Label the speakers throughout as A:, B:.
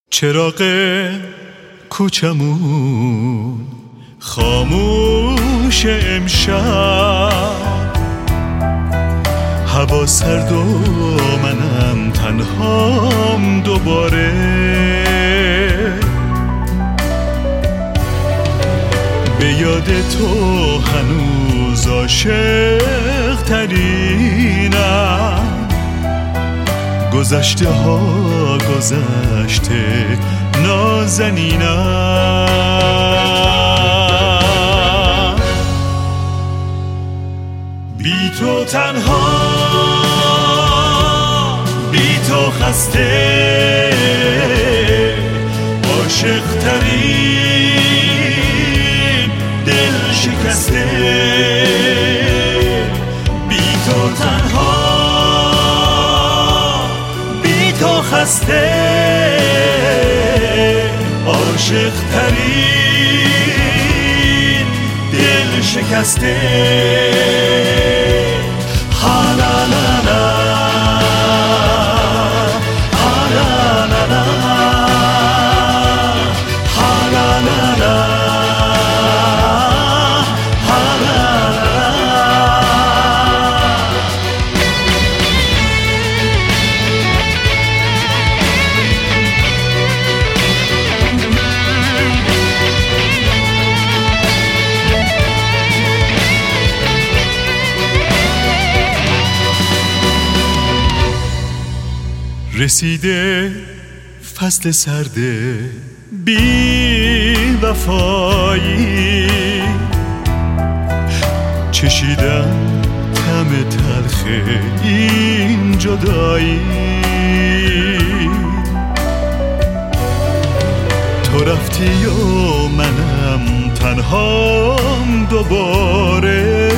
A: چراغ کوچمون خاموش امشب، هوا سرد و منم تنهام دوباره. به یاد تو هنوز عاشق ترینم، گذشته ها گذشته نازنینم. بی تو تنها، بی تو خسته، عاشق ترین دل شکسته. بی تو تنها، بی تو خسته، عاشق ترین دل شکسته. رسیده فصل سرد بی وفایی، چشیدم طعم تلخ این جدایی. تو رفتی و منم تنهام دوباره،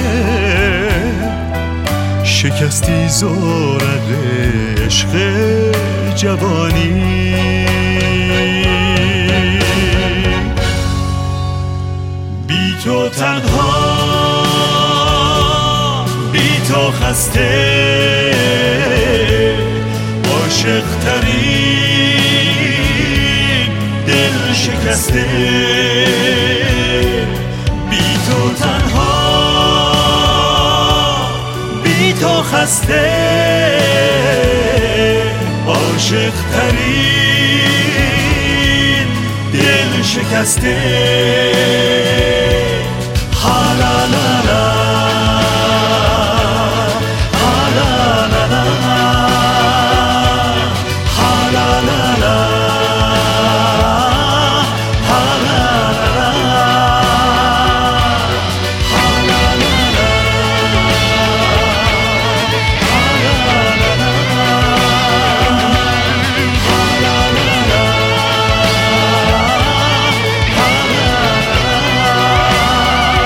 A: شکستی زورق عشق جوانی. بی تو تنها، بی تو خسته، عاشق ترین دل شکسته. بی تو تنها، بی تو خسته، عاشق ترین دل شکسته.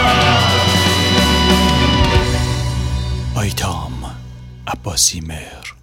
B: آیتام عباسی مهر.